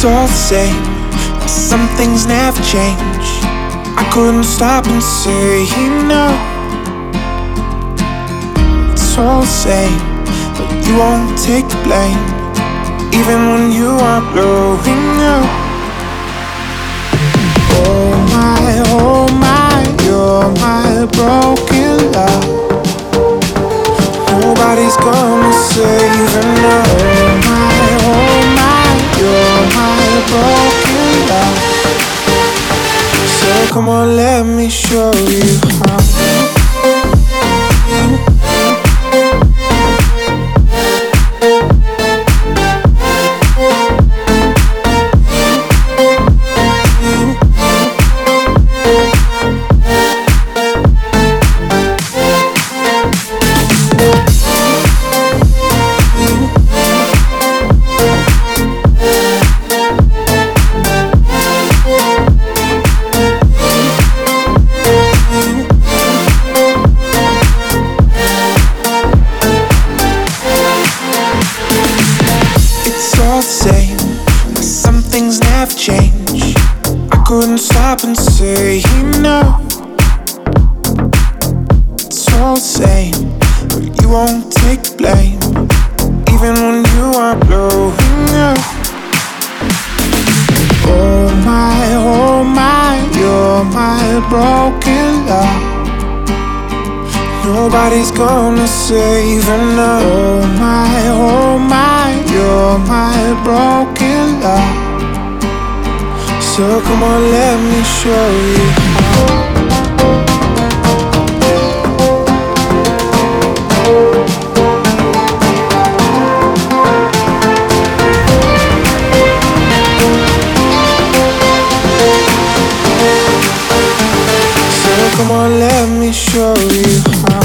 It's all the same, but some things never change. I couldn't stop and say no. It's all the same, but you won't take the blame, even when you are blowing up. Oh my, you're my broken love. Nobody's gonna save her now. Oh my, you're my broken love. So come on, let me show you how. Same, but some things never change. I couldn't stop and say no. It's all the same, but you won't take the blame, even when you are blowing up. Oh my, you're my broken love. Nobody's gonna save her now. Oh my, you're my broken love. So come on, let me show you how. So come on, let me show you how.